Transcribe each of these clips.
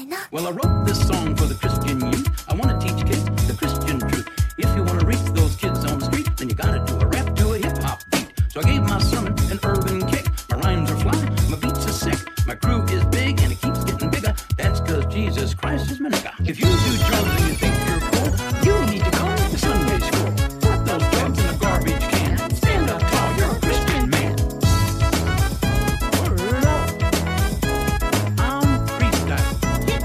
Well, I wrote this song for the Christian youth. I want to teach kids the Christian truth. If you want to reach those kids on the street, then you gotta do a rap to a hip-hop beat. So I gave my sermon an urban kick. My rhymes are fly, my beats are sick. My crew is big and it keeps getting bigger. That's cause Jesus Christ is my nigga. If you do drugs and you think you're cool, you need to come to Sunday school. Put those drugs in a garbage can. Stand up tall, you're a Christian man. Word up. I'm freestyle.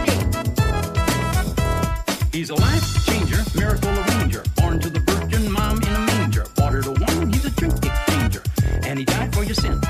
He's a life changer, miracle arranger. Born to the virgin mom in a manger. Water to wine, he's a drink exchanger. And he died for your sin.